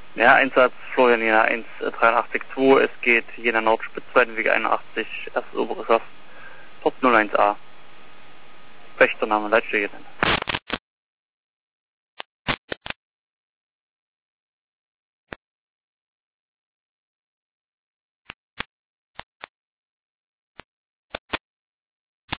Ja, Einsatz Florian Jena 183-2, es geht Jena Nordspitz, Zweitenweg 81, erstes oberes Rast, Top 01A. Wächtername, Leitstelle Jena.